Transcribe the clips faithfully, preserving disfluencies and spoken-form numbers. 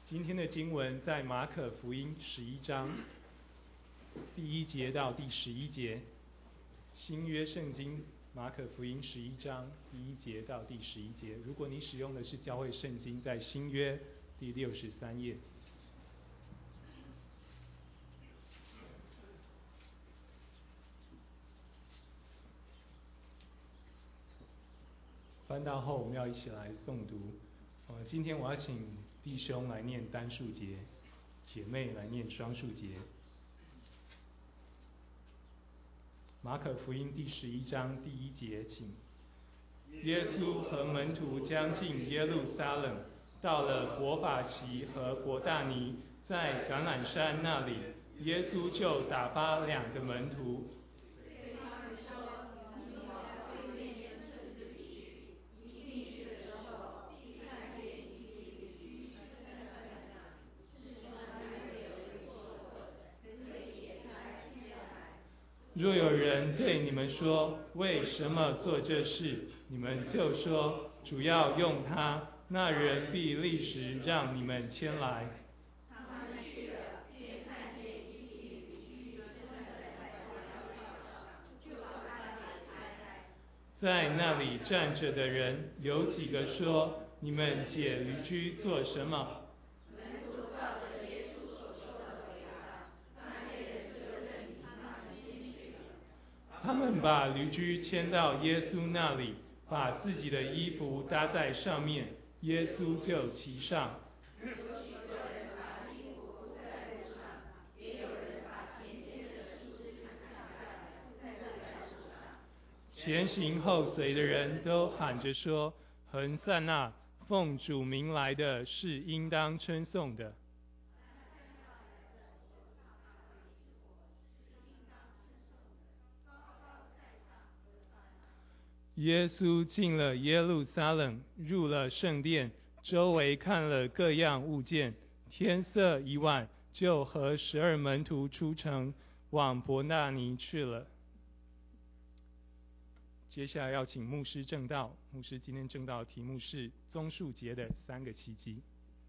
今天的经文在马可福音十一章第一节到第十一节，新约圣经马可福音十一章第一节到第十一节。如果你使用的是教会圣经，在新约第六十三页。翻到后，我们要一起来诵读。呃，今天我要请弟兄来念单数节，姐妹来念双数节。马可福音第十一章第一节，请。耶稣和门徒将近耶路撒冷，到了伯法其和伯大尼，在橄榄山那里，耶稣就打发两个门徒。若有人对你们说为什么做这事，你们就说主要用他，那人必立时让你们牵来。 他们去了，便看见一匹驴驹正在在桥上，就把它解开来。 在那里站着的人有几个说：你们解驴驹做什么？ 门徒照着耶稣所说的回答，那些人就任凭他们先去了。 他们把驴驹牵到耶稣那里，把自己的衣服搭在上面，耶稣就骑上。 有许多人把衣服铺在路上，也有人把田间的树枝砍下来铺在路上。 前行后随的人都喊着说：恒散那，奉主名来的是应当称颂的。耶稣进了耶路撒冷，入了圣殿，周围看了各样物件。天色已晚，就和十二门徒出城，往伯大尼去了。接下来要请牧师证道。牧师今天证道的题目是棕树节的三个奇迹。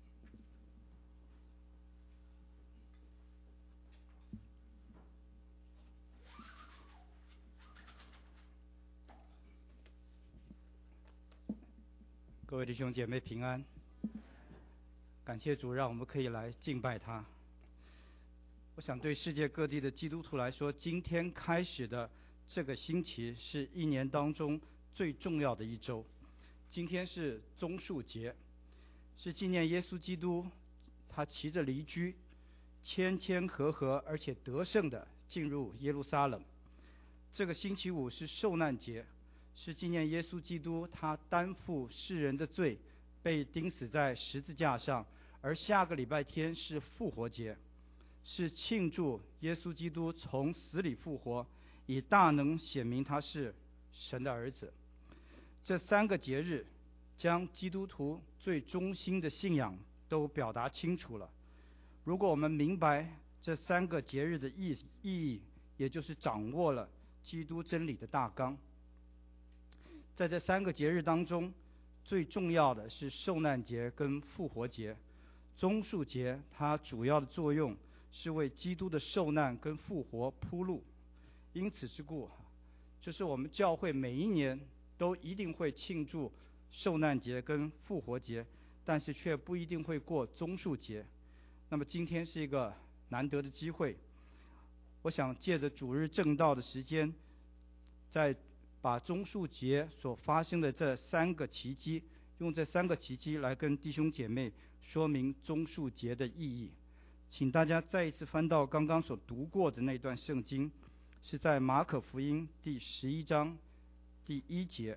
各位弟兄姐妹平安，感谢主让我们可以来敬拜他。我想对世界各地的基督徒来说，今天开始的这个星期是一年当中最重要的一周。今天是棕树节，是纪念耶稣基督他骑着驴驹谦谦和和而且得胜的进入耶路撒冷。这个星期五是受难节，是纪念耶稣基督他担负世人的罪，被钉死在十字架上。而下个礼拜天是复活节，是庆祝耶稣基督从死里复活，以大能显明他是神的儿子。这三个节日将基督徒最中心的信仰都表达清楚了。如果我们明白这三个节日的意义，也就是掌握了基督真理的大纲。在这三个节日当中，最重要的是受难节跟复活节。棕树节它主要的作用是为基督的受难跟复活铺路。因此之故，就是我们教会每一年都一定会庆祝受难节跟复活节，但是却不一定会过棕树节。那么今天是一个难得的机会，我想借着主日正道的时间，在把棕树节所发生的这三个奇迹，用这三个奇迹来跟弟兄姐妹说明棕树节的意义。请大家再一次翻到刚刚所读过的那段圣经，是在马可福音第十一章第一节。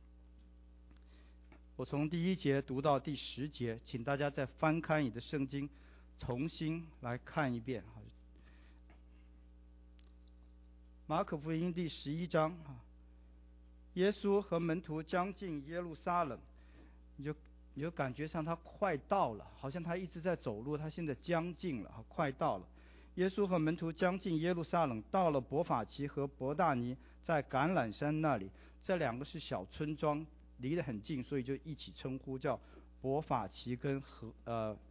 我从第一节读到第十节，请大家再翻开你的圣经，重新来看一遍。马可福音第十一章，耶稣和门徒将近耶路撒冷，你就你就感觉上他快到了，好像他一直在走路，他现在将近了，快到了。耶稣和门徒将近耶路撒冷，到了伯法其和伯大尼，在橄榄山那里。这两个是小村庄，离得很近，所以就一起称呼叫伯法其跟和呃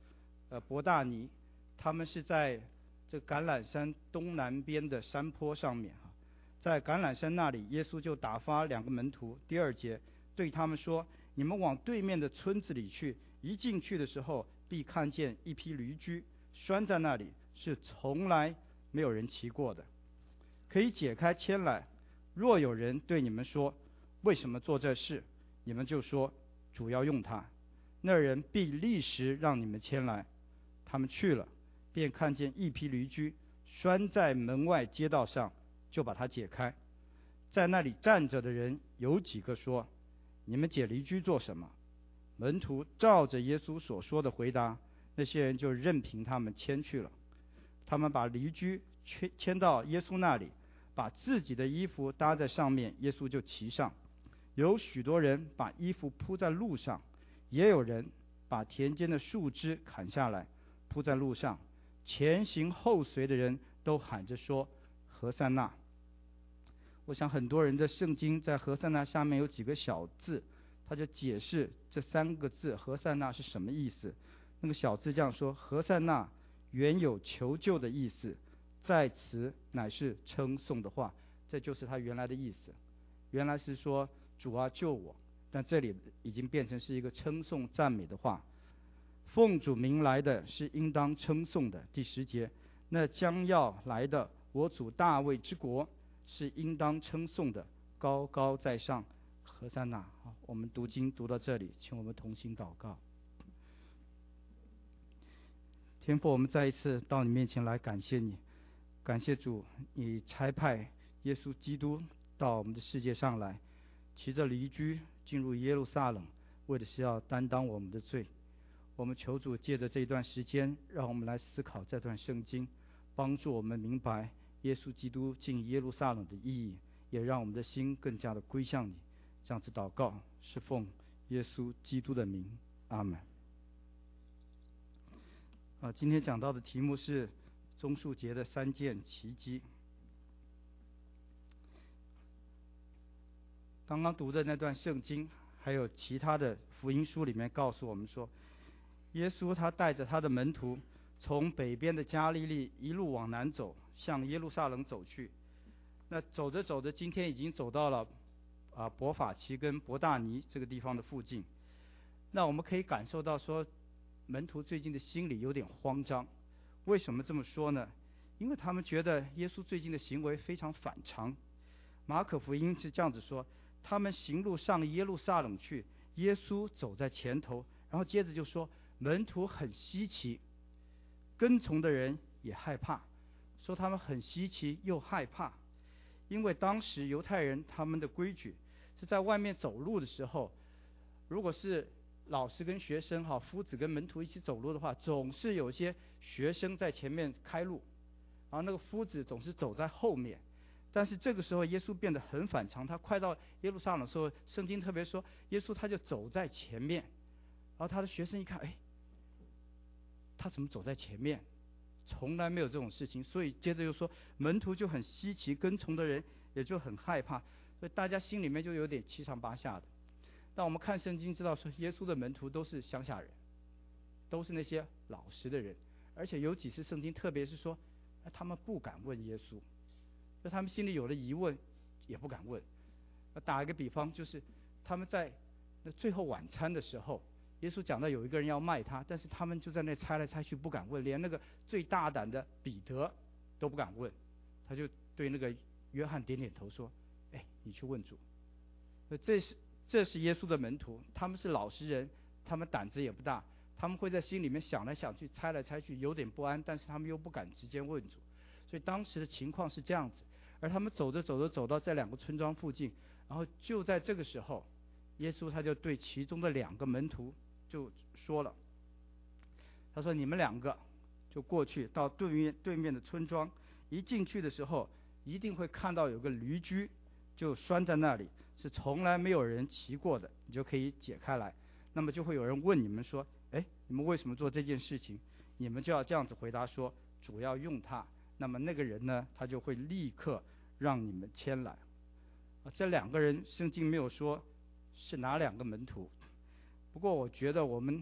呃伯大尼，他们是在这橄榄山东南边的山坡上面哈，在橄榄山那里，耶稣就打发两个门徒，第二节对他们说：你们往对面的村子里去，一进去的时候，必看见一匹驴驹拴在那里，是从来没有人骑过的，可以解开牵来。若有人对你们说为什么做这事，你们就说主要用它，那人必立时让你们牵来。他们去了，便看见一匹驴驹拴在门外街道上，就把它解开。在那里站着的人有几个说：你们解驴驹做什么？门徒照着耶稣所说的回答，那些人就任凭他们牵去了。他们把驴驹牵牵到耶稣那里，把自己的衣服搭在上面，耶稣就骑上。有许多人把衣服铺在路上，也有人把田间的树枝砍下来铺在路上。前行后随的人都喊着说：何塞纳。我想很多人的圣经在何塞纳下面有几个小字，他就解释这三个字何塞纳是什么意思。那个小字这样说：何塞纳原有求救的意思，在此乃是称颂的话。这就是他原来的意思，原来是说主啊救我，但这里已经变成是一个称颂赞美的话。奉主名来的是应当称颂的。第十节，那将要来的我主大卫之国是应当称颂的，高高在上，何塞纳。好，我们读经读到这里，请我们同心祷告。天父，我们再一次到你面前来感谢你，感谢主，你差派耶稣基督到我们的世界上来，骑着驴驹进入耶路撒冷，为的是要担当我们的罪。我们求主借着这一段时间，让我们来思考这段圣经，帮助我们明白耶稣基督进耶路撒冷的意义，也让我们的心更加的归向你。这样子祷告是奉耶稣基督的名，阿们。啊，今天讲到的题目是棕树节的三件奇迹。刚刚读的那段圣经，还有其他的福音书里面告诉我们说，耶稣他带着他的门徒从北边的加利利一路往南走，向耶路撒冷走去。那走着走着，今天已经走到了啊伯法其跟伯大尼这个地方的附近。那我们可以感受到说，门徒最近的心里有点慌张。为什么这么说呢？因为他们觉得耶稣最近的行为非常反常。马可福音是这样子说，他们行路上耶路撒冷去，耶稣走在前头，然后接着就说门徒很稀奇，跟从的人也害怕，说他们很稀奇又害怕。因为当时犹太人他们的规矩是在外面走路的时候，如果是老师跟学生哈，夫子跟门徒一起走路的话，总是有些学生在前面开路，然后那个夫子总是走在后面。但是这个时候耶稣变得很反常，他快到耶路撒冷的时候，圣经特别说耶稣他就走在前面，然后他的学生一看，哎，他怎么走在前面？从来没有这种事情。所以接着又说门徒就很稀奇，跟从的人也就很害怕，所以大家心里面就有点七上八下的。但我们看圣经知道说，耶稣的门徒都是乡下人，都是那些老实的人，而且有几次圣经特别是说他们不敢问耶稣，就他们心里有了疑问也不敢问。打一个比方，就是他们在那最后晚餐的时候，耶稣讲到有一个人要卖他，但是他们就在那猜来猜去不敢问，连那个最大胆的彼得都不敢问，他就对那个约翰点点头说，哎，你去问主。这是这是耶稣的门徒，他们是老实人，他们胆子也不大，他们会在心里面想来想去，猜来猜去，有点不安，但是他们又不敢直接问主。所以当时的情况是这样子。而他们走着走着走到这两个村庄附近，然后就在这个时候，耶稣他就对其中的两个门徒就说了，他说你们两个就过去到对面对面的村庄，一进去的时候一定会看到有个驴驹就拴在那里，是从来没有人骑过的，你就可以解开来。那么就会有人问你们说，哎，你们为什么做这件事情？你们就要这样子回答说，主要用它。那么那个人呢，他就会立刻让你们牵来。啊，这两个人圣经没有说是哪两个门徒，不过我觉得我们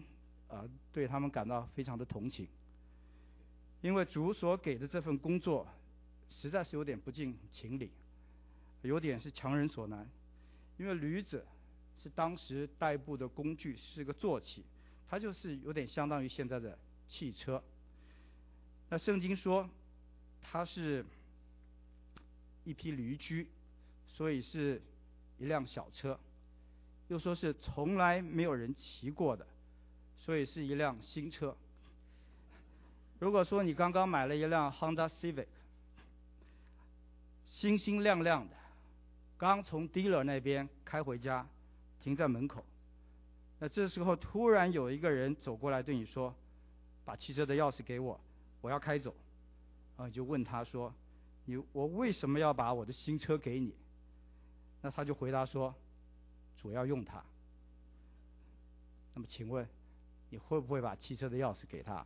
呃对他们感到非常的同情，因为主所给的这份工作实在是有点不近情理，有点是强人所难。因为驴子是当时代步的工具，是个坐骑，它就是有点相当于现在的汽车。那圣经说它是一匹驴驹，所以是一辆小车，又说是从来没有人骑过的，所以是一辆新车。如果说你刚刚买了一辆 Honda Civic， 新新亮亮的，刚从 dealer 那边开回家，停在门口，那这时候突然有一个人走过来对你说，把汽车的钥匙给我，我要开走。啊，你就问他说，你我为什么要把我的新车给你？那他就回答说，主要用它。那么请问你会不会把汽车的钥匙给他？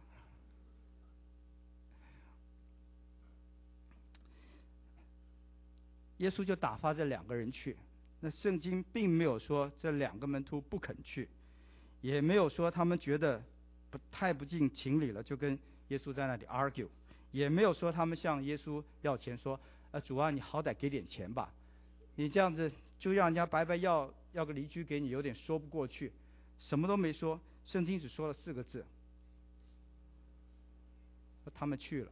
耶稣就打发这两个人去，那圣经并没有说这两个门徒不肯去，也没有说他们觉得不太不近情理了，就跟耶稣在那里 argue， 也没有说他们向耶稣要钱，说啊主啊，你好歹给点钱吧，你这样子就让人家白白要要个驴驹给你，有点说不过去。什么都没说，圣经只说了四个字，他们去了。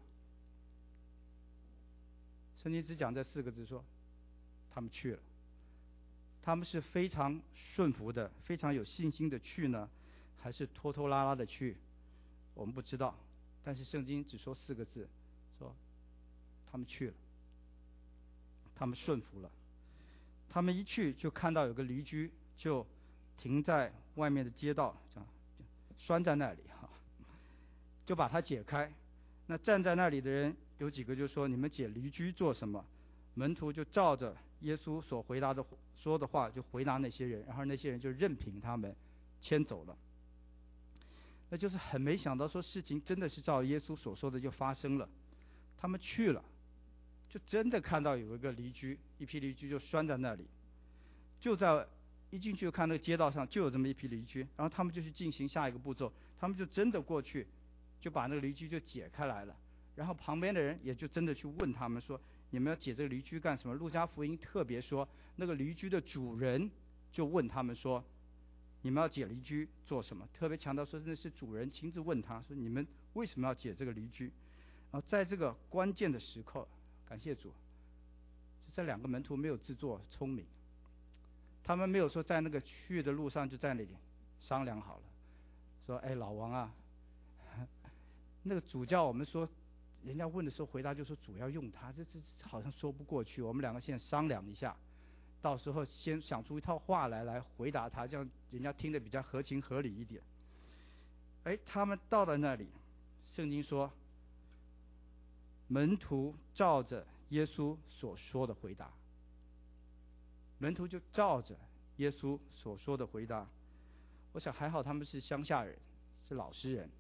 圣经只讲这四个字，说他们去了。他们是非常顺服的，非常有信心的去呢，还是拖拖拉拉的去，我们不知道。但是圣经只说四个字，说他们去了，他们顺服了。他们一去就看到有个驴驹就停在外面的街道，这样拴在那里哈，就把它解开。那站在那里的人有几个就说，你们解驴驹做什么？门徒就照着耶稣所回答的说的话就回答那些人，然后那些人就任凭他们牵走了。那就是很没想到，说事情真的是照耶稣所说的就发生了。他们去了，就真的看到有一个驴驹，一匹驴驹就拴在那里，就在一进去就看那个街道上就有这么一匹驴驹，然后他们就去进行下一个步骤，他们就真的过去就把那个驴驹就解开来了，然后旁边的人也就真的去问他们说，你们要解这个驴驹干什么？路加福音特别说，那个驴驹的主人就问他们说，你们要解驴驹做什么？特别强调说那是主人亲自问他说，你们为什么要解这个驴驹？然后在这个关键的时刻，感谢主，这两个门徒没有自作聪明，他们没有说在那个去的路上就在那里商量好了，说哎老王啊，那个主叫我们说，人家问的时候回答就说主要用它，这这这好像说不过去，我们两个现在商量一下，到时候先想出一套话来来回答他，这样人家听得比较合情合理一点。哎，他们到了那里，圣经说，门徒照着耶稣所说的回答，门徒就照着耶稣所说的回答。我想还好他们是乡下人，是老实人。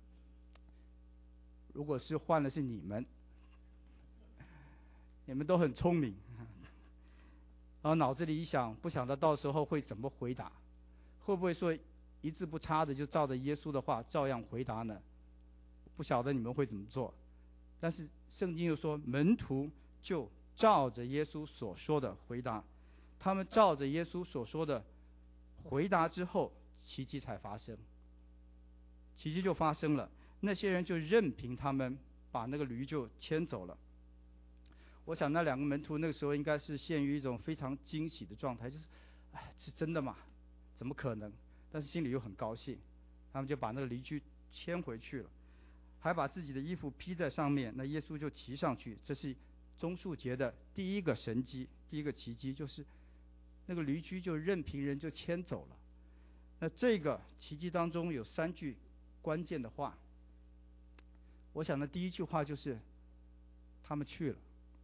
如果是换了是你们，你们都很聪明，然后脑子里一想，不晓得到时候会怎么回答，会不会说一字不差的就照着耶稣的话照样回答呢？不晓得你们会怎么做。但是圣经又说，门徒就照着耶稣所说的回答，他们照着耶稣所说的回答之后，奇迹才发生，奇迹就发生了。那些人就任凭他们把那个驴就牵走了。我想那两个门徒那个时候应该是陷于一种非常惊喜的状态，就是哎，是真的吗？怎么可能？但是心里又很高兴，他们就把那个驴驹牵回去了，还把自己的衣服披在上面，那耶稣就骑上去。这是棕树节的第一个神迹，第一个奇迹，就是那个驴驹就任凭人就牵走了。那这个奇迹当中有三句关键的话，我想的第一句话就是他们去了，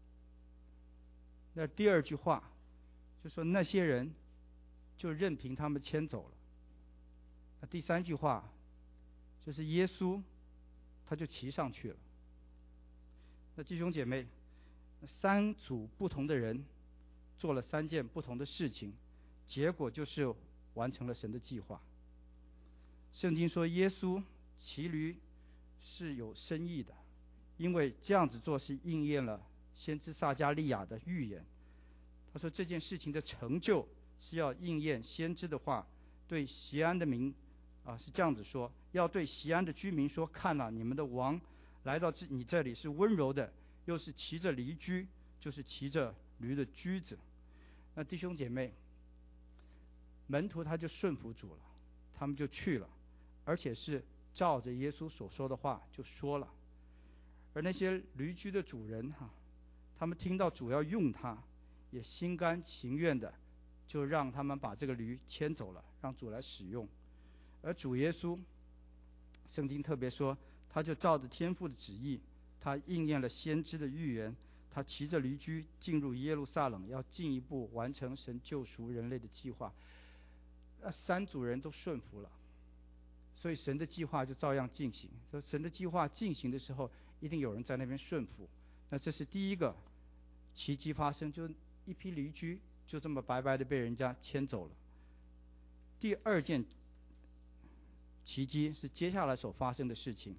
那第二句话就说那些人就任凭他们牵走了，那第三句话就是耶稣他就骑上去了。那弟兄姐妹，三组不同的人做了三件不同的事情，结果就是完成了神的计划。 圣经说耶稣骑驴是有深意的，因为这样子做是应验了先知撒迦利亚的预言。他说这件事情的成就是要应验先知的话，对锡安的民啊是这样子说，要对锡安的居民说，看啊，你们的王来到这你这里是温柔的，又是骑着驴驹，就是骑着驴的驹子。那弟兄姐妹，门徒他就顺服主了，他们就去了，而且是照着耶稣所说的话就说了。而那些驴驹的主人哈、啊，他们听到主要用他，也心甘情愿的就让他们把这个驴牵走了，让主来使用。而主耶稣，圣经特别说，他就照着天父的旨意，他应验了先知的预言，他骑着驴驹进入耶路撒冷，要进一步完成神救赎人类的计划。那三组人都顺服了，所以神的计划就照样进行。说神的计划进行的时候，一定有人在那边顺服。那这是第一个奇迹发生，就一批驴驹就这么白白的被人家牵走了。第二件奇迹是接下来所发生的事情。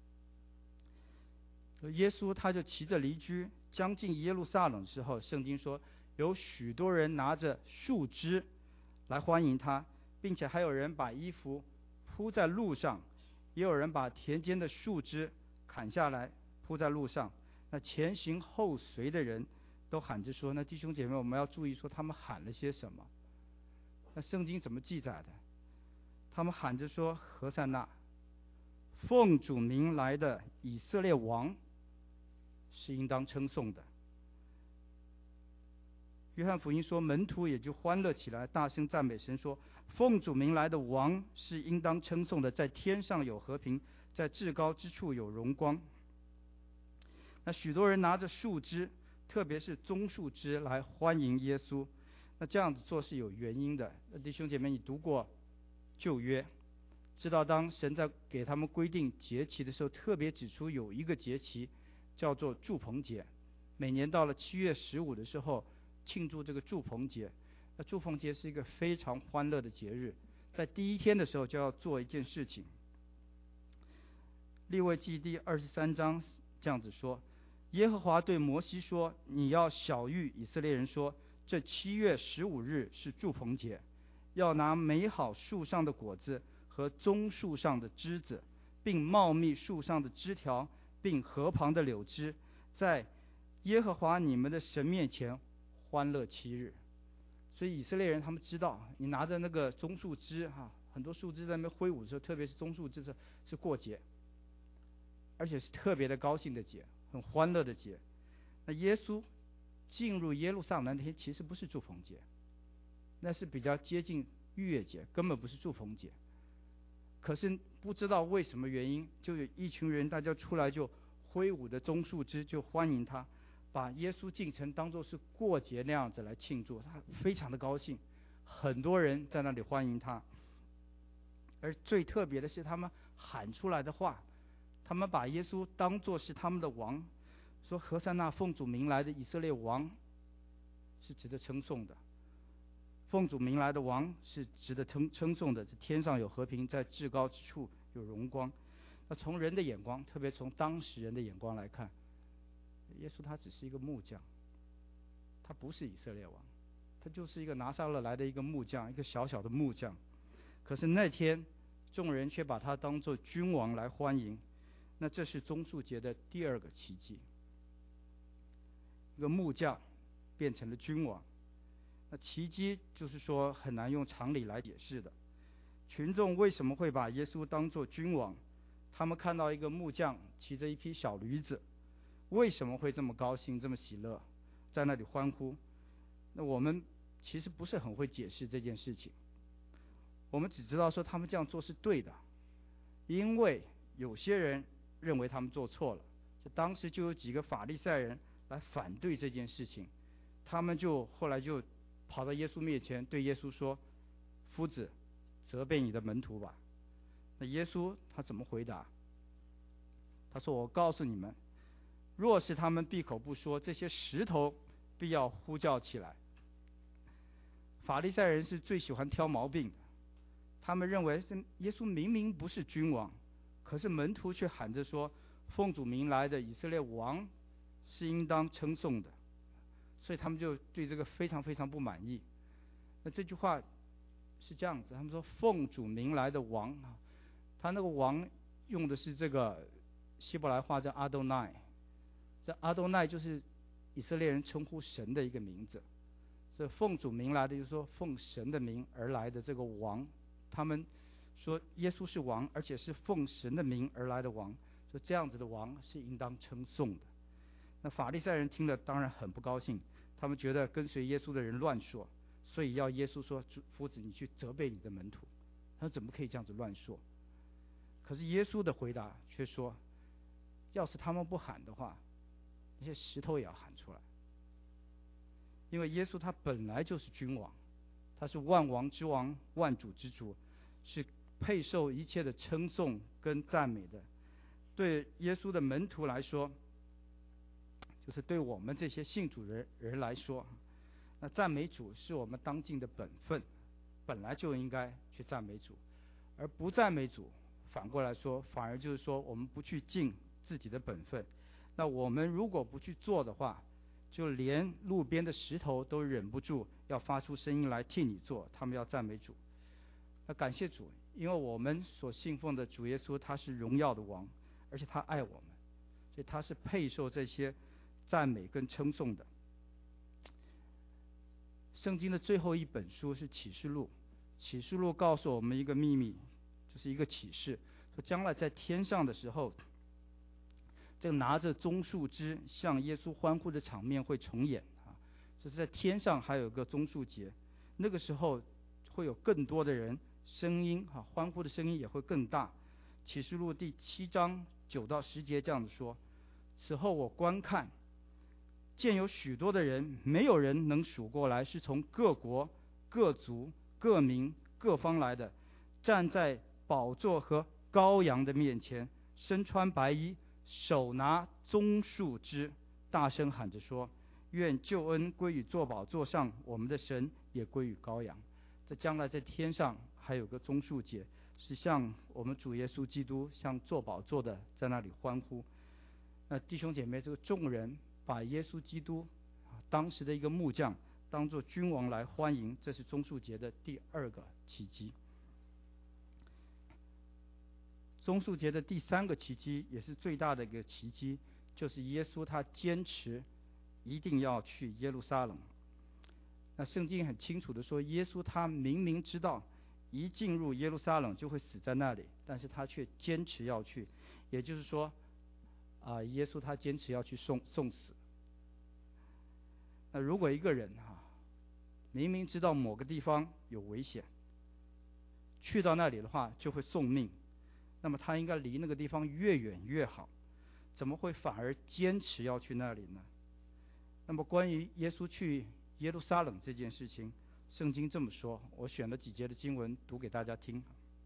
耶稣他就骑着驴驹将近耶路撒冷的时候，圣经说有许多人拿着树枝来欢迎他，并且还有人把衣服铺在路上，也有人把田间的树枝砍下来铺在路上。那前行后随的人都喊着说，那弟兄姐妹，我们要注意说他们喊了些什么。那圣经怎么记载的？他们喊着说，何塞那，奉主名来的以色列王是应当称颂的。约翰福音说，门徒也就欢乐起来，大声赞美神说，奉主名来的王是应当称颂的，在天上有和平，在至高之处有荣光。那许多人拿着树枝，特别是棕树枝来欢迎耶稣。那这样子做是有原因的。弟兄姐妹，你读过旧约，知道当神在给他们规定节期的时候，特别指出有一个节期叫做住棚节，每年到了七月十五的时候庆祝这个住棚节。那住棚节是一个非常欢乐的节日，在第一天的时候就要做一件事情。利未记第二十三章这样子说，耶和华对摩西说，你要晓谕以色列人说，这七月十五日是住棚节，要拿美好树上的果子和棕树上的枝子，并茂密树上的枝条，并河旁的柳枝，在耶和华你们的神面前欢乐七日。所以以色列人他们知道，你拿着那个棕树枝哈、啊，很多树枝在那边挥舞的时候，特别是棕树枝是是过节，而且是特别的高兴的节，很欢乐的节。那耶稣进入耶路撒冷那天其实不是住棚节，那是比较接近逾越节，根本不是住棚节。可是不知道为什么原因，就有一群人大家出来就挥舞的棕树枝就欢迎他，把耶稣进城当作是过节那样子来庆祝，他非常的高兴，很多人在那里欢迎他。而最特别的是他们喊出来的话，他们把耶稣当作是他们的王，说何塞那，奉主名来的以色列王是值得称颂的，奉主名来的王是值得称称颂的，在天上有和平，在至高之处有荣光。那从人的眼光，特别从当时人的眼光来看，耶稣他只是一个木匠，他不是以色列王，他就是一个拿撒勒来的一个木匠，一个小小的木匠。可是那天众人却把他当作君王来欢迎。那这是棕树节的第二个奇迹，一个木匠变成了君王。那奇迹就是说很难用常理来解释的。群众为什么会把耶稣当作君王？他们看到一个木匠骑着一匹小驴子，为什么会这么高兴，这么喜乐，在那里欢呼？那我们其实不是很会解释这件事情，我们只知道说他们这样做是对的，因为有些人认为他们做错了，就当时就有几个法利赛人来反对这件事情，他们就后来就跑到耶稣面前对耶稣说，夫子，责备你的门徒吧。那耶稣他怎么回答？他说，我告诉你们，若是他们闭口不说，这些石头必要呼叫起来。法利赛人是最喜欢挑毛病的， 他们认为是耶稣明明不是君王，可是门徒却喊着说，奉主名来的以色列王是应当称颂的，所以他们就对这个非常非常不满意。那这句话是这样子，他们说奉主名来的王啊，他那个王用的是这个希伯来话叫阿多奈，这阿多奈就是以色列人称呼神的一个名字，所以奉主名来的就是说奉神的名而来的这个王，他们说耶稣是王，而且是奉神的名而来的王，说这样子的王是应当称颂的。那法利赛人听了当然很不高兴，他们觉得跟随耶稣的人乱说，所以要耶稣说，夫子你去责备你的门徒。他说怎么可以这样子乱说？可是耶稣的回答却说，要是他们不喊的话，那些石头也要喊出来。因为耶稣他本来就是君王，他是万王之王，万主之主，是配受一切的称颂跟赞美的。对耶稣的门徒来说，就是对我们这些信主的人来说，那赞美主是我们当尽的本分，本来就应该去赞美主。而不赞美主，反过来说，反而就是说我们不去尽自己的本分。那我们如果不去做的话，就连路边的石头都忍不住要发出声音来替你做，他们要赞美主。那感谢主，因为我们所信奉的主耶稣他是荣耀的王，而且他爱我们，所以他是配受这些赞美跟称颂的。圣经的最后一本书是启示录，启示录告诉我们一个秘密，就是一个启示，说将来在天上的时候，这个拿着棕树枝向耶稣欢呼的场面会重演啊，就是在天上还有一个棕树节，那个时候会有更多的人，声音啊欢呼的声音也会更大。启示录第七章九到十节这样子说：此后我观看，见有许多的人，没有人能数过来，是从各国、各族、各民、各方来的，站在宝座和羔羊的面前，身穿白衣，手拿棕树枝，大声喊着说：愿救恩归于坐宝座上我们的神，也归于羔羊。这将来在天上还有个棕树节，是像我们主耶稣基督像坐宝座的在那里欢呼。那弟兄姐妹，这个众人把耶稣基督当时的一个木匠当作君王来欢迎，这是棕树节的第二个奇迹。棕树节的第三个奇迹，也是最大的一个奇迹，就是耶稣他坚持一定要去耶路撒冷。那圣经很清楚的说，耶稣他明明知道一进入耶路撒冷就会死在那里，但是他却坚持要去，也就是说啊、呃，耶稣他坚持要去送送死。那如果一个人哈、啊，明明知道某个地方有危险，去到那里的话就会送命，那么他应该离那个地方越远越好，怎么会反而坚持要去那里呢？那么关于耶稣去耶路撒冷这件事情，圣经这么说，我选了几节的经文读给大家听。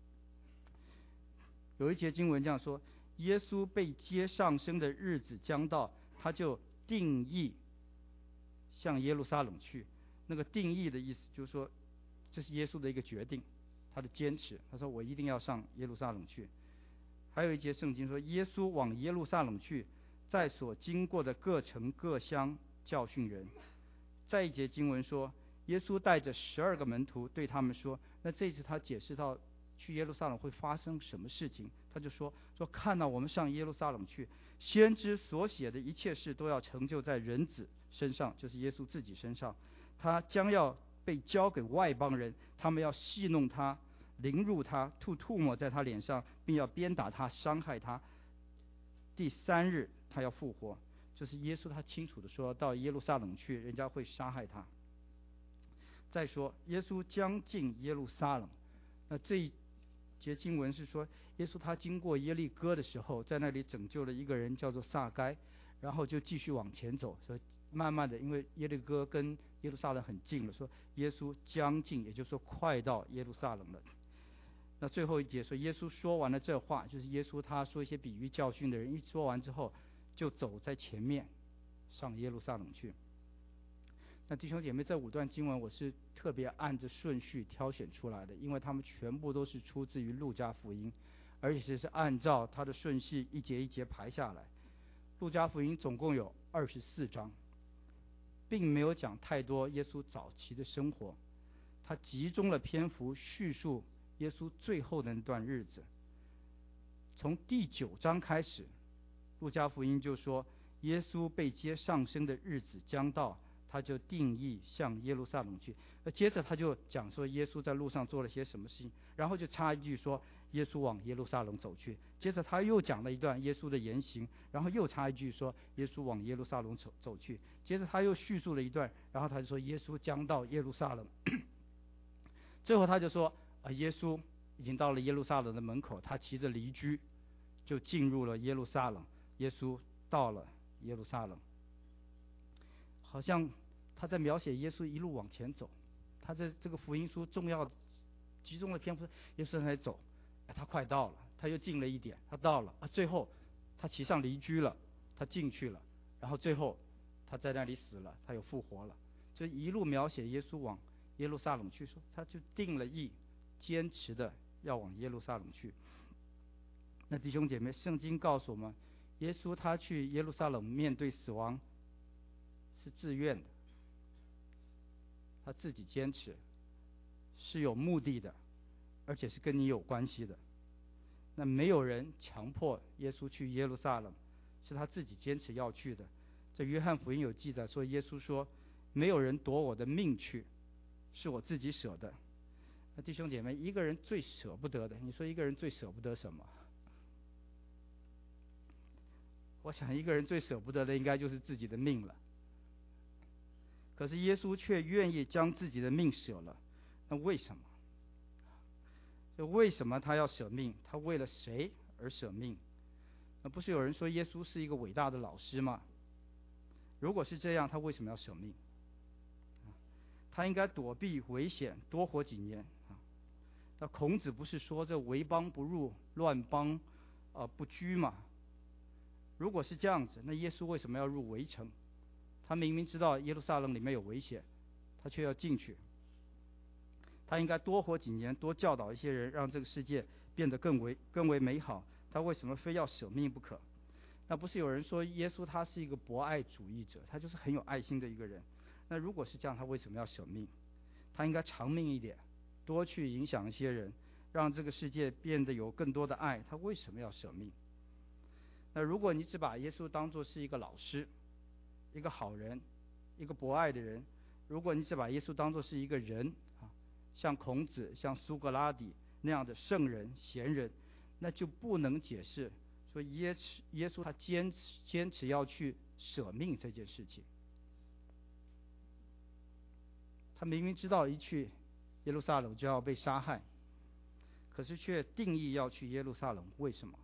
有一节经文这样说：耶稣被接上升的日子将到，他就定义向耶路撒冷去。那个定义的意思就是说，这是耶稣的一个决定，他的坚持。他说我一定要上耶路撒冷去。还有一节圣经说，耶稣往耶路撒冷去，在所经过的各城各乡教训人。再一节经文说，耶稣带着十二个门徒对他们说，那这次他解释到去耶路撒冷会发生什么事情，他就说说看到我们上耶路撒冷去，先知所写的一切事都要成就在人子身上，就是耶稣自己身上。他将要被交给外邦人，他们要戏弄他，凌辱他，吐唾沫在他脸上，并要鞭打他，伤害他。第三日他要复活，就是耶稣他清楚的说到耶路撒冷去，人家会杀害他。再说耶稣将进耶路撒冷，那这一节经文是说，耶稣他经过耶利哥的时候，在那里拯救了一个人叫做撒该，然后就继续往前走，所以慢慢的，因为耶利哥跟耶路撒冷很近了，说耶稣将近，也就是说快到耶路撒冷了。那最后一节说，耶稣说完了这话，就是耶稣他说一些比喻教训的人，一说完之后就走在前面上耶路撒冷去。 那弟兄姐妹，这五段经文我是特别按着顺序挑选出来的，因为他们全部都是出自于路加福音，而且是按照它的顺序一节一节排下来。路加福音总共有二十四章，并没有讲太多耶稣早期的生活，他集中了篇幅叙述耶稣最后的那段日子。从第九章开始，路加福音就说耶稣被接上升的日子将到，他就定义向耶路撒冷去。那接着他就讲说耶稣在路上做了些什么事情，然后就插一句说耶稣往耶路撒冷走去。接着他又讲了一段耶稣的言行，然后又插一句说耶稣往耶路撒冷走走去。接着他又叙述了一段，然后他就说耶稣将到耶路撒冷。最后他就说啊，耶稣已经到了耶路撒冷的门口，他骑着驴驹就进入了耶路撒冷。耶稣到了耶路撒冷，好像他在描写耶稣一路往前走。他在这个福音书重要集中的篇幅，耶稣在那里走，哎，他快到了，他又近了一点，他到了啊，最后他骑上驴驹了，他进去了，然后最后他在那里死了，他又复活了。就一路描写耶稣往耶路撒冷去，说他就定了义，坚持的要往耶路撒冷去。那弟兄姐妹，圣经告诉我们，耶稣他去耶路撒冷面对死亡是自愿的，他自己坚持，是有目的的，而且是跟你有关系的。那没有人强迫耶稣去耶路撒冷，是他自己坚持要去的。在约翰福音有记载说，耶稣说没有人夺我的命去，是我自己舍的。那弟兄姐妹，一个人最舍不得的，你说一个人最舍不得什么？我想一个人最舍不得的应该就是自己的命了。可是耶稣却愿意将自己的命舍了，那为什么？就为什么他要舍命？他为了谁而舍命？那不是有人说耶稣是一个伟大的老师吗？如果是这样，他为什么要舍命？他应该躲避危险，多活几年啊。那孔子不是说这为邦不入，乱邦呃不居吗？如果是这样子，那耶稣为什么要入围城？他明明知道耶路撒冷里面有危险，他却要进去。他应该多活几年，多教导一些人，让这个世界变得更为更为美好。他为什么非要舍命不可？那不是有人说耶稣他是一个博爱主义者，他就是很有爱心的一个人。那如果是这样，他为什么要舍命？他应该长命一点，多去影响一些人，让这个世界变得有更多的爱。他为什么要舍命？那如果你只把耶稣当作是一个老师，一个好人，一个博爱的人，如果你只把耶稣当作是一个人啊，像孔子、像苏格拉底那样的圣人、贤人，那就不能解释说耶耶稣他坚持坚持要去舍命这件事情。他明明知道一去耶路撒冷就要被杀害，可是却定义要去耶路撒冷，为什么？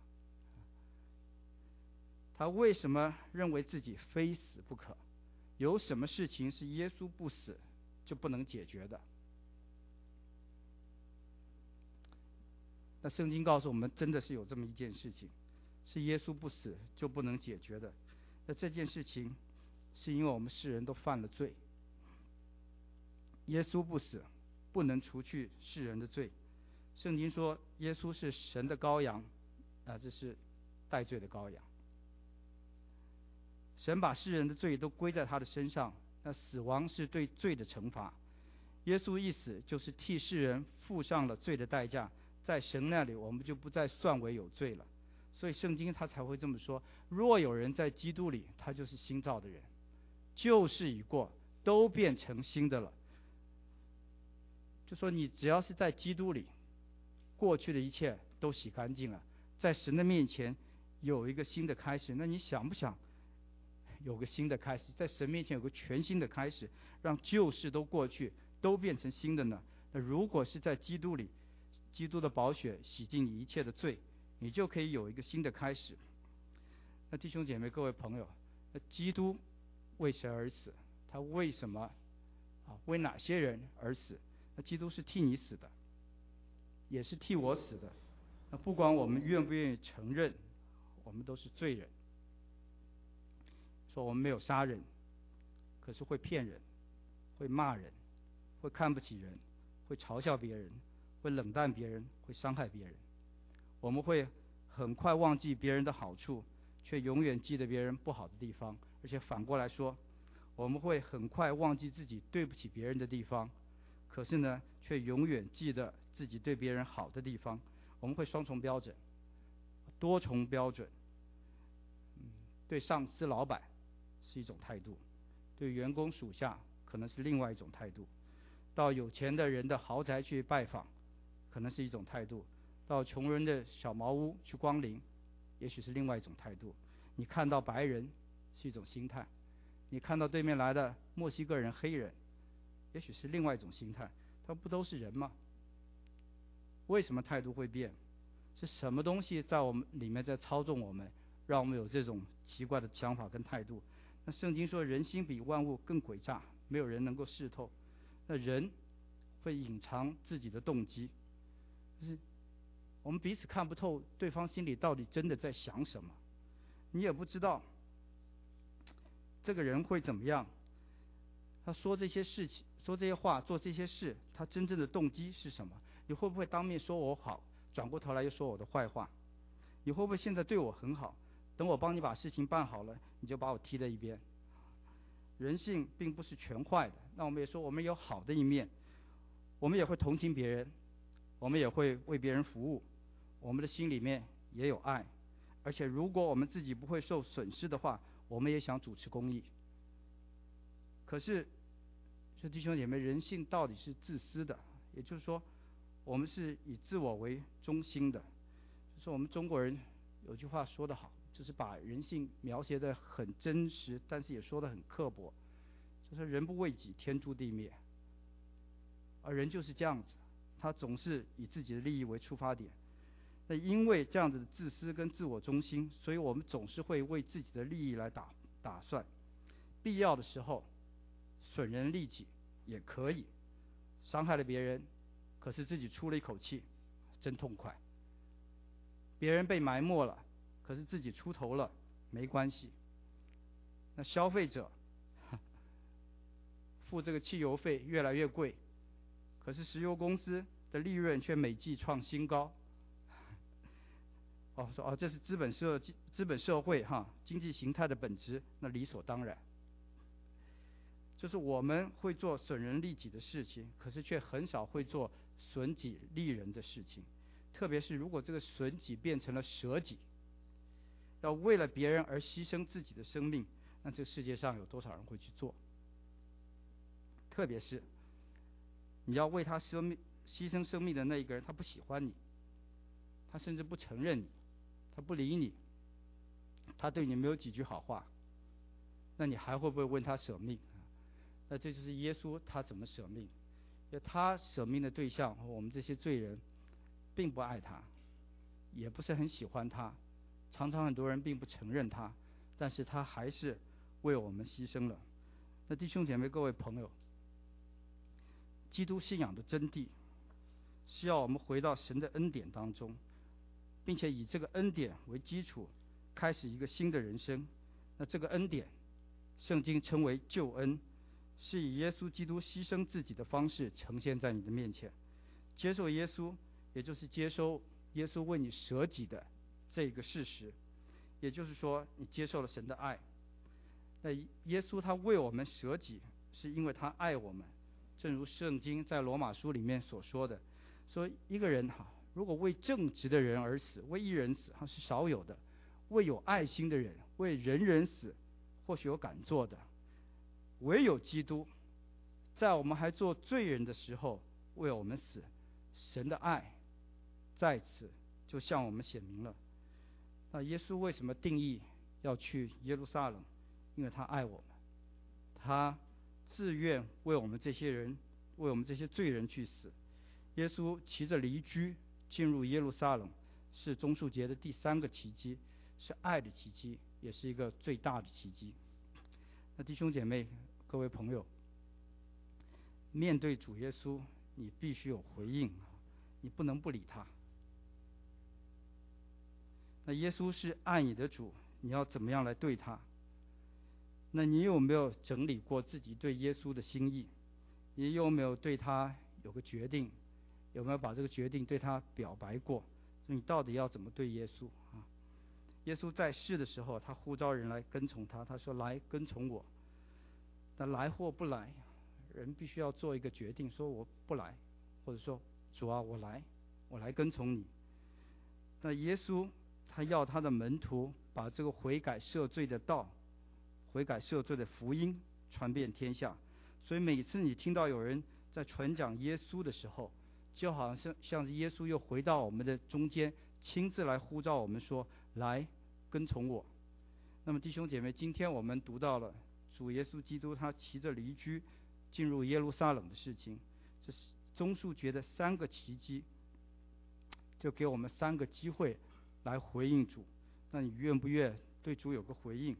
他为什么认为自己非死不可？有什么事情是耶稣不死就不能解决的？那圣经告诉我们，真的是有这么一件事情，是耶稣不死就不能解决的。那这件事情是因为我们世人都犯了罪，耶稣不死不能除去世人的罪。圣经说耶稣是神的羔羊，啊，这是代罪的羔羊。神把世人的罪都归在他的身上，那死亡是对罪的惩罚。耶稣一死就是替世人付上了罪的代价，在神那里我们就不再算为有罪了。所以圣经他才会这么说，若有人在基督里，他就是新造的人，旧事已过，都变成新的了。就说你只要是在基督里，过去的一切都洗干净了，在神的面前有一个新的开始。那你想不想有个新的开始，在神面前有个全新的开始，让旧事都过去，都变成新的呢？那如果是在基督里，基督的宝血洗净你一切的罪，你就可以有一个新的开始。那弟兄姐妹各位朋友，那基督为谁而死？他为什么啊？为哪些人而死？那基督是替你死的，也是替我死的。那不管我们愿不愿意承认，我们都是罪人。说我们没有杀人，可是会骗人， 会骂人，会看不起人，会嘲笑别人，会冷淡别人，会伤害别人。我们会很快忘记别人的好处，却永远记得别人不好的地方。而且反过来说，我们会很快忘记自己对不起别人的地方，可是呢，却永远记得自己对别人好的地方。我们会双重标准，多重标准。嗯，对上司、老板是一种态度，对员工、属下可能是另外一种态度。到有钱的人的豪宅去拜访，可能是一种态度；到穷人的小茅屋去光临，也许是另外一种态度。你看到白人是一种心态，你看到对面来的墨西哥人、黑人，也许是另外一种心态。他们不都是人吗？为什么态度会变？是什么东西在我们里面在操纵我们，让我们有这种奇怪的想法跟态度？那圣经说人心比万物更诡诈，没有人能够识透。那人会隐藏自己的动机，就是我们彼此看不透对方心里到底真的在想什么，你也不知道这个人会怎么样，他说这些事情、说这些话、做这些事，他真正的动机是什么？你会不会当面说我好，转过头来又说我的坏话？你会不会现在对我很好，等我帮你把事情办好了，你就把我踢在一边？人性并不是全坏的，那我们也说我们有好的一面，我们也会同情别人，我们也会为别人服务，我们的心里面也有爱，而且如果我们自己不会受损失的话，我们也想主持公义。可是，这弟兄姐妹，人性到底是自私的，也就是说，我们是以自我为中心的。就是我们中国人有句话说得好，就是把人性描写得很真实，但是也说得很刻薄，就是人不为己，天诛地灭。而人就是这样子，他总是以自己的利益为出发点。那因为这样子的自私跟自我中心，所以我们总是会为自己的利益来打打算，必要的时候损人利己也可以，伤害了别人，可是自己出了一口气，真痛快。别人被埋没了，可是自己出头了，没关系。那消费者付这个汽油费越来越贵，可是石油公司的利润却每季创新高。哦，说哦，这是资本社资本社会哈经济形态的本质，那理所当然。就是我们会做损人利己的事情，可是却很少会做损己利人的事情。特别是如果这个损己变成了舍己，要为了别人而牺牲自己的生命，那这个世界上有多少人会去做？特别是你要为他生命牺牲生命的那一个人，他不喜欢你，他甚至不承认你，他不理你，他对你没有几句好话，那你还会不会为他舍命？那这就是耶稣他怎么舍命，因为他舍命的对象和我们这些罪人并不爱他，也不是很喜欢他，常常很多人并不承认他，但是他还是为我们牺牲了。那弟兄姐妹各位朋友，基督信仰的真谛是要我们回到神的恩典当中，并且以这个恩典为基础开始一个新的人生。那这个恩典圣经称为救恩，是以耶稣基督牺牲自己的方式呈现在你的面前。接受耶稣，也就是接收耶稣为你舍己的这个事实，也就是说你接受了神的爱。那耶稣他为我们舍己，是因为他爱我们，正如圣经在罗马书里面所说的，说一个人哈，如果为正直的人而死，为义人死哈是少有的，为有爱心的人，为人人死，或许有敢做的。唯有基督在我们还做罪人的时候为我们死，神的爱在此就向我们显明了。那耶稣为什么定义要去耶路撒冷？因为他爱我们，他自愿为我们这些人，为我们这些罪人去死。耶稣骑着驴驹进入耶路撒冷，是棕树节的第三个奇迹，是爱的奇迹，也是一个最大的奇迹。那弟兄姐妹各位朋友，面对主耶稣，你必须有回应，你不能不理他。那耶稣是爱你的主，你要怎么样来对他？那你有没有整理过自己对耶稣的心意？ 你有没有对他有个决定？有没有把这个决定对他表白过？你到底要怎么对耶稣啊？耶稣在世的时候，他呼召人来跟从他，他说：“来跟从我。”那来或不来，人必须要做一个决定，说我不来，或者说主啊，我来，我来跟从你。那耶稣他要他的门徒把这个悔改赦罪的道、悔改赦罪的福音传遍天下。所以每次你听到有人在传讲耶稣的时候，就好像是像是耶稣又回到我们的中间，亲自来呼召我们说：“来跟从我。”那么弟兄姐妹，今天我们读到了主耶稣基督他骑着驴驹进入耶路撒冷的事情，这是综述觉的三个奇迹，就给我们三个机会来回应主。那你愿不愿对主有个回应？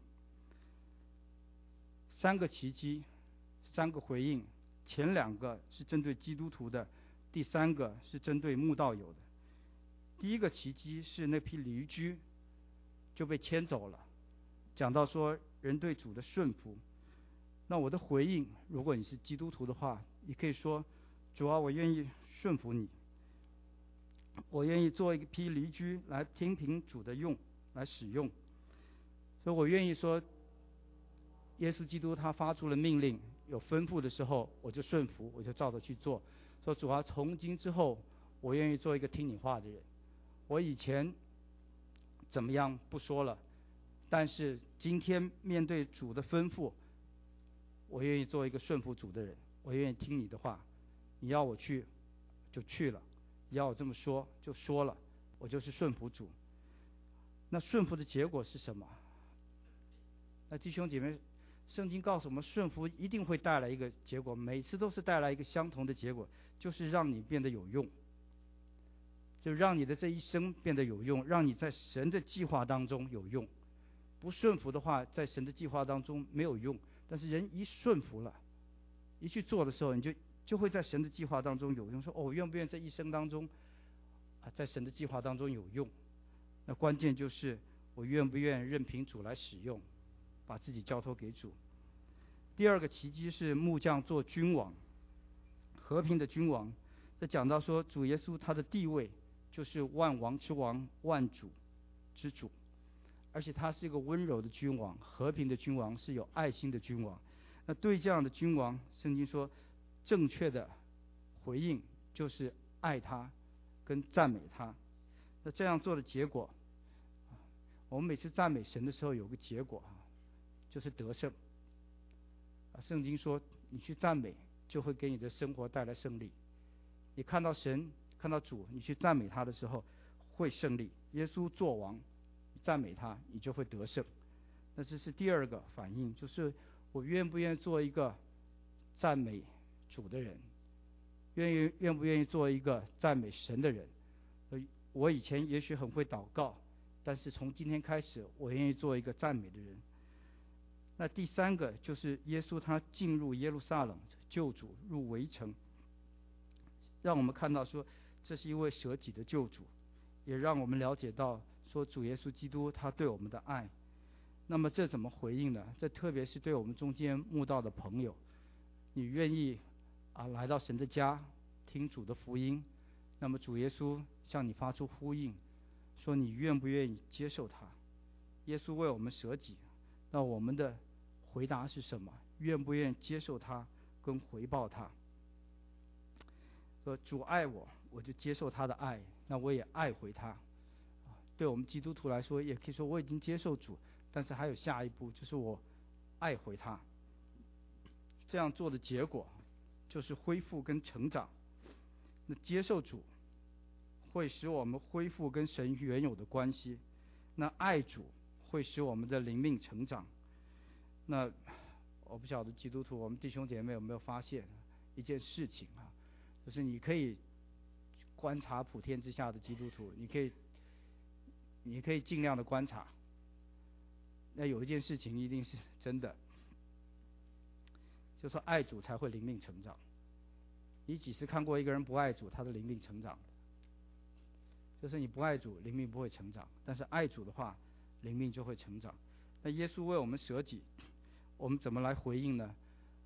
三个奇迹，三个回应，前两个是针对基督徒的，第三个是针对慕道友的。第一个奇迹是那匹驴驹就被牵走了，讲到说人对主的顺服。那我的回应，如果你是基督徒的话，你可以说：主啊，我愿意顺服你，我愿意做一匹驴驹来听凭主的用来使用。所以我愿意说，耶稣基督他发出了命令，有吩咐的时候，我就顺服，我就照着去做。说主啊，从今之后，我愿意做一个听你话的人。我以前怎么样不说了，但是今天面对主的吩咐，我愿意做一个顺服主的人，我愿意听你的话。你要我去，就去了；你要我这么说，就说了。我就是顺服主。那顺服的结果是什么？那弟兄姐妹，圣经告诉我们，顺服一定会带来一个结果，每次都是带来一个相同的结果，就是让你变得有用，就让你的这一生变得有用，让你在神的计划当中有用。不顺服的话，在神的计划当中没有用。但是人一顺服了，一去做的时候，你就就会在神的计划当中有用。说哦，我愿不愿意在一生当中啊，在神的计划当中有用？那关键就是我愿不愿意任凭主来使用，把自己交托给主。第二个奇迹是木匠做君王，和平的君王。这讲到说主耶稣他的地位就是万王之王，万主之主，而且他是一个温柔的君王，和平的君王，是有爱心的君王。那对这样的君王，圣经说正确的回应就是爱他跟赞美他。那这样做的结果，我们每次赞美神的时候有个结果，就是得胜。圣经说你去赞美就会给你的生活带来胜利。你看到神看到主，你去赞美他的时候会胜利。耶稣作王，赞美他你就会得胜。那这是第二个反应，就是我愿不愿意做一个赞美主的人，愿意愿不愿意做一个赞美神的人。我以前也许很会祷告，但是从今天开始我愿意做一个赞美的人。那第三个就是耶稣他进入耶路撒冷，救主入围城，让我们看到说这是一位舍己的救主，也让我们了解到说主耶稣基督他对我们的爱。那么这怎么回应呢？这特别是对我们中间慕道的朋友，你愿意啊来到神的家听主的福音，那么主耶稣向你发出呼应，说你愿不愿意接受他？耶稣为我们舍己，那我们的回答是什么？愿不愿意接受他跟回报他？说主爱我，我就接受他的爱，那我也爱回他。对我们基督徒来说，也可以说我已经接受主，但是还有下一步，就是我爱回他。这样做的结果就是恢复跟成长。那接受主会使我们恢复跟神原有的关系，那爱主会使我们的灵命成长。那我不晓得基督徒我们弟兄姐妹有没有发现一件事情啊，就是你可以观察普天之下的基督徒，你可以你可以尽量的观察，那有一件事情一定是真的，就说爱主才会灵命成长。你几时看过一个人不爱主，他的灵命成长？就是你不爱主，灵命不会成长；但是爱主的话，灵命就会成长。那耶稣为我们舍己，我们怎么来回应呢？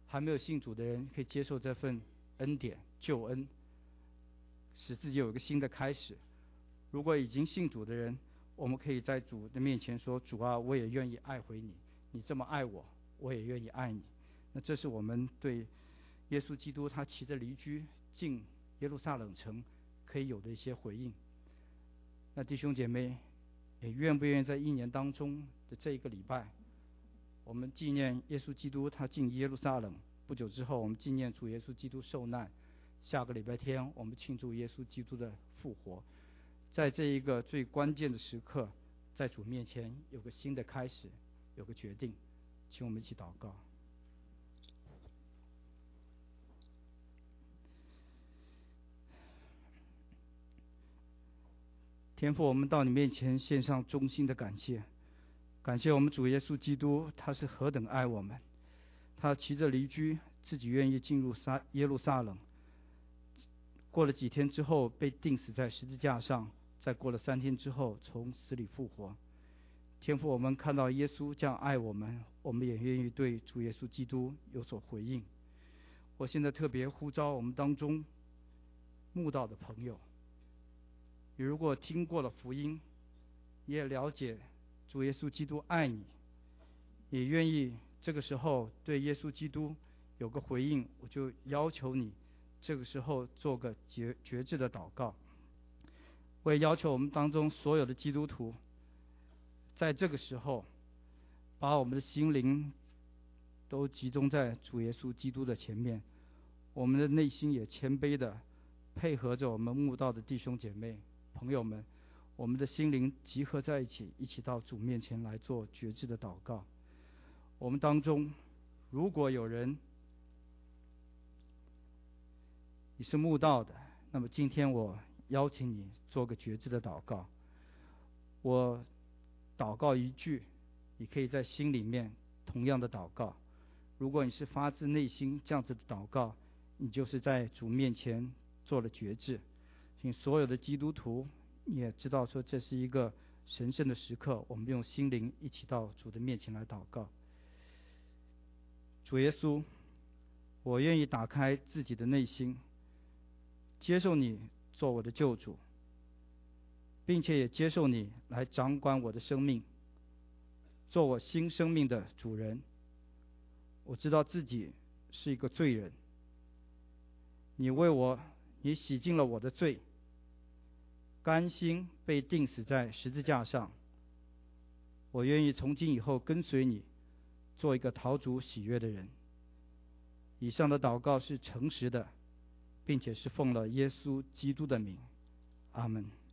还没有信主的人可以接受这份恩典救恩，使自己有一个新的开始。如果已经信主的人，我们可以在主的面前说，主啊，我也愿意爱回你，你这么爱我，我也愿意爱你。那这是我们对耶稣基督他骑着驴驹进耶路撒冷城可以有的一些回应。那弟兄姐妹也愿不愿意在一年当中的这一个礼拜，我们纪念耶稣基督他进耶路撒冷，不久之后我们纪念主耶稣基督受难，下个礼拜天我们庆祝耶稣基督的复活。在这一个最关键的时刻，在主面前有个新的开始，有个决定。请我们一起祷告。天父，我们到你面前献上衷心的感谢，感谢我们主耶稣基督，他是何等爱我们，他骑着驴驹，自己愿意进入撒耶路撒冷，过了几天之后被钉死在十字架上，再过了三天之后从死里复活。天父，我们看到耶稣这样爱我们，我们也愿意对主耶稣基督有所回应。我现在特别呼召我们当中慕道的朋友，你如果听过了福音，你也了解主耶稣基督爱你，也愿意这个时候对耶稣基督有个回应，我就要求你这个时候做个决决志的祷告。我也要求我们当中所有的基督徒，在这个时候把我们的心灵都集中在主耶稣基督的前面，我们的内心也谦卑的配合着我们慕道的弟兄姐妹朋友们，我们的心灵集合在一起，一起到主面前来做决志的祷告。我们当中如果有人你是慕道的，那么今天我邀请你做个决志的祷告。我祷告一句，你可以在心里面同样的祷告。如果你是发自内心这样子的祷告，你就是在主面前做了决志。请所有的基督徒你也知道说，这是一个神圣的时刻，我们用心灵一起到主的面前来祷告。主耶稣，我愿意打开自己的内心，接受你做我的救主，并且也接受你来掌管我的生命，做我新生命的主人。我知道自己是一个罪人，你为我，你洗净了我的罪，甘心被钉死在十字架上。我愿意从今以后跟随你，做一个讨主喜悦的人。以上的祷告是诚实的，并且是奉了耶稣基督的名。阿们。